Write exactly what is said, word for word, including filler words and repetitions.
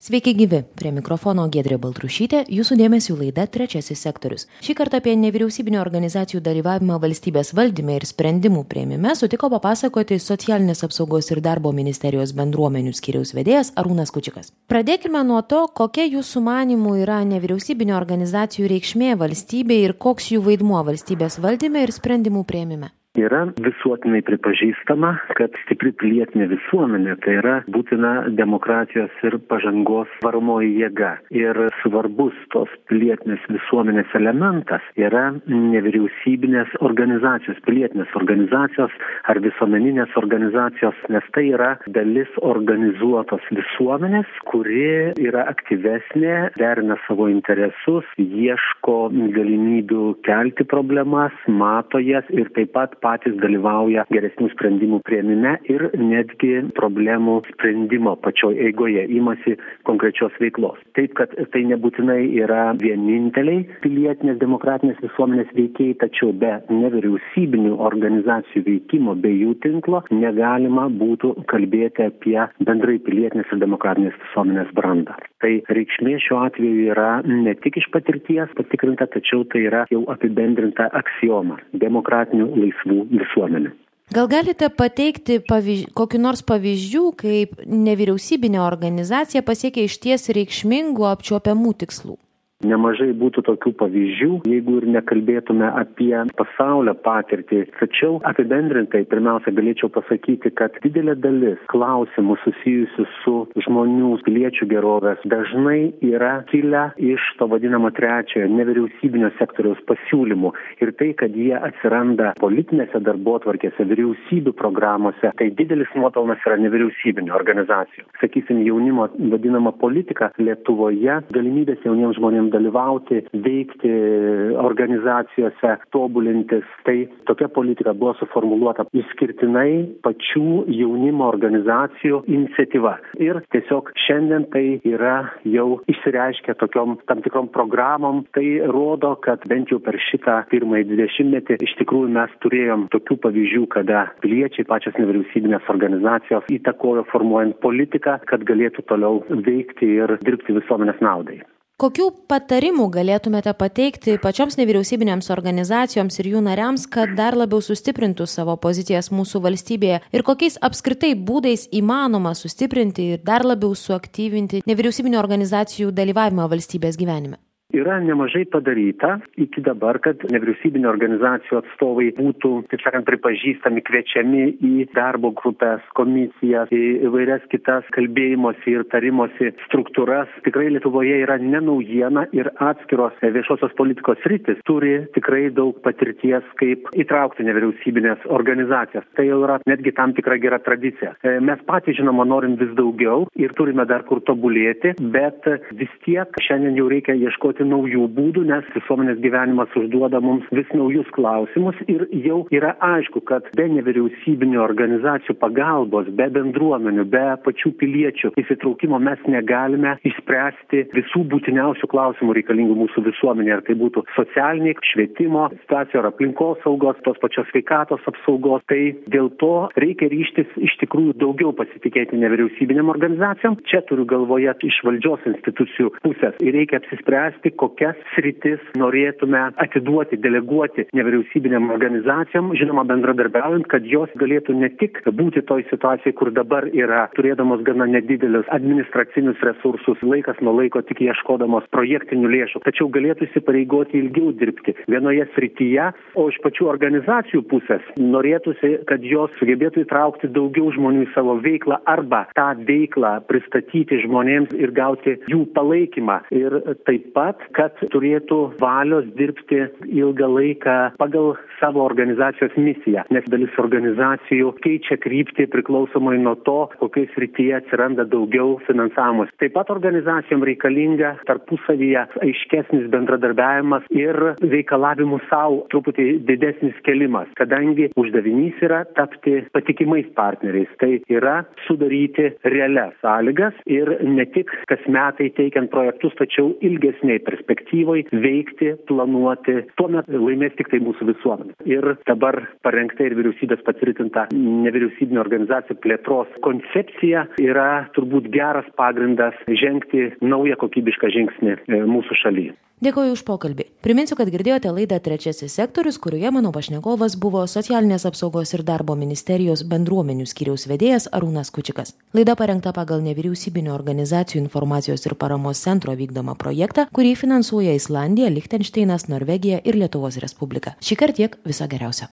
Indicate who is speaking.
Speaker 1: Sveiki gyvi, prie mikrofono Giedrė Baltrušytė, jūsų dėmesių laida Trečiasis sektorius. Šį kartą apie nevyriausybinio organizacijų dalyvavimą valstybės valdyme ir sprendimų priėmime sutiko papasakoti Socialinės apsaugos ir darbo ministerijos bendruomenių skyriaus vedėjas Arūnas Kučikas. Pradėkime nuo to, kokia jūsų manymų yra nevyriausybinio organizacijų reikšmė valstybei ir koks jų vaidmuo valstybės valdyme ir sprendimų priėmime.
Speaker 2: Yra visuotinai pripažįstama, kad stipri pilietinė visuomenė tai yra būtina demokratijos ir pažangos varomoji jėga. Ir svarbus tos pilietinės visuomenės elementas yra nevyriausybinės organizacijos, pilietinės organizacijos ar visuomeninės organizacijos, nes tai yra dalis organizuotos visuomenės, kuri yra aktyvesnė, derina savo interesus, ieško galimybių kelti problemas, mato jas ir taip pat patys dalyvauja geresnių sprendimų priėmime ir netgi problemų sprendimo pačioj eigoje, imasi konkrečios veiklos. Taip, kad tai nebūtinai yra vieninteliai pilietinės demokratinės visuomenės veikėjai, tačiau be nevyriausybinių organizacijų veikimo, be jų tinklo negalima būtų kalbėti apie bendrai pilietinės ir demokratinės visuomenės brandą. Tai reikšmė šiuo atveju yra ne tik iš patirties patikrinta, tačiau tai yra jau apibendrinta aksioma demokratinių laisvų visuomenių.
Speaker 1: Gal galite pateikti pavyž... kokių nors pavyzdžių, kaip nevyriausybinė organizacija pasiekia išties reikšmingų apčiuopiamų tikslų?
Speaker 2: Nemažai būtų tokių pavyzdžių, jeigu ir nekalbėtume apie pasaulio patirtį. Tačiau apibendrintai pirmiausia galėčiau pasakyti, kad didelė dalis klausimų susijusių su žmonių piliečių gerovės dažnai yra kilę iš to vadinamo trečiojo nevyriausybinio sektoriaus pasiūlymų. Ir tai, kad jie atsiranda politinėse darbotvarkėse, vyriausybių programuose, tai didelis nuopelnas yra nevyriausybinių organizacijų. Sakysim, jaunimo vadinama politika Lietuvoje, galimybės jauniems žmonėms dalyvauti, veikti organizacijose, tobulintis. Tai tokia politika buvo suformuluota išskirtinai pačių jaunimo organizacijų iniciatyva. Ir tiesiog šiandien tai yra jau išsireiškę tokiom tam tikrom programom. Tai rodo, kad bent jau per šitą pirmąjį dvidešimtmetį iš tikrųjų mes turėjom tokių pavyzdžių, kada piliečiai, pačios nevyriausybinės organizacijos įtakojo formuojant politiką, kad galėtų toliau veikti ir dirbti visuomenės naudai.
Speaker 1: Kokių patarimų galėtumėte pateikti pačioms nevyriausybinėms organizacijoms ir jų nariams, kad dar labiau sustiprintų savo pozicijas mūsų valstybėje ir kokiais apskritai būdais įmanoma sustiprinti ir dar labiau suaktyvinti nevyriausybinių organizacijų dalyvavimą valstybės gyvenime?
Speaker 2: Yra nemažai padaryta iki dabar, kad nevyriausybinio organizacijų atstovai būtų, taip sakant, pripažįstami, kviečiami į darbo grupės, komisijas, į įvairias kitas kalbėjimosi ir tarimosi struktūras. Tikrai Lietuvoje yra ne naujiena ir atskiros viešosios politikos sritis turi tikrai daug patirties, kaip įtraukti nevyriausybinės organizacijas. Tai jau yra netgi tam tikra gera tradicija. Mes patys, žinoma, norim vis daugiau ir turime dar kur tobulėti, bet vis tiek šiandien jau reikia ieškoti naujų būdų, nes visuomenės gyvenimas užduoda mums vis naujus klausimus ir jau yra aišku, kad be nevyriausybinių organizacijų pagalbos, be bendruomenių, be pačių piliečių įsitraukimo mes negalime išspręsti visų būtiniausių klausimų reikalingų mūsų visuomenėje, ar tai būtų socialiniai, švietimo, situacijos ar aplinkos saugos, tos pačios sveikatos apsaugos. Tai dėl to reikia ryžtis iš tikrųjų daugiau pasitikėti nevyriausybinėm organizacijom. Čia turiu galvoje iš valdžios institucijų pusės ir reikia apsispręsti, kokias sritis norėtume atiduoti, deleguoti nevyriausybinėm organizacijom, žinoma bendradarbiaujant, kad jos galėtų ne tik būti toj situacijai, kur dabar yra, turėdamos gana nedidelius administracinius resursus, laikas nuo laiko tik ieškodamos projektinių lėšų, tačiau galėtų įsipareigoti ilgiau dirbti vienoje srityje, o iš pačių organizacijų pusės norėtųsi, kad jos sugebėtų įtraukti daugiau žmonių į savo veiklą arba tą veiklą pristatyti žmonėms ir gauti jų palaikymą. Ir taip pat kad turėtų valios dirbti ilgą laiką pagal savo organizacijos misiją, nes dalis organizacijų keičia kryptį priklausomai nuo to, kokioj srityje atsiranda daugiau finansavimas. Taip pat organizacijom reikalinga tarpusavyje aiškesnis bendradarbiavimas ir reikalavimų savo truputį didesnis kelimas, kadangi uždavinys yra tapti patikimais partneriais. Tai yra sudaryti realias sąlygas ir ne tik kas metai teikiant projektus, tačiau ilgesniai perspektyvoj veikti, planuoti, tuomet laimės tik tai mūsų visuomenė. Ir dabar parengta ir vyriausybės patvirtinta nevyriausybinio organizacijų plėtros koncepcija yra turbūt geras pagrindas žengti žengti naują kokybišką žingsnį mūsų šalyje.
Speaker 1: Dėkoju už pokalbį. Priminsiu, kad girdėjote laidą Trečiasis sektorius, kurioje mano pašnekovas buvo Socialinės apsaugos ir darbo ministerijos bendruomenių skyriaus vedėjas Arūnas Kučikas. Laida parengta pagal nevyriausybinio organizacijų informacijos ir paramos centro vykdomą projektą, kurį finansuoja Islandija, Lichtenšteinas, Norvegija ir Lietuvos Respublika. Šįkart tiek, viso geriausio.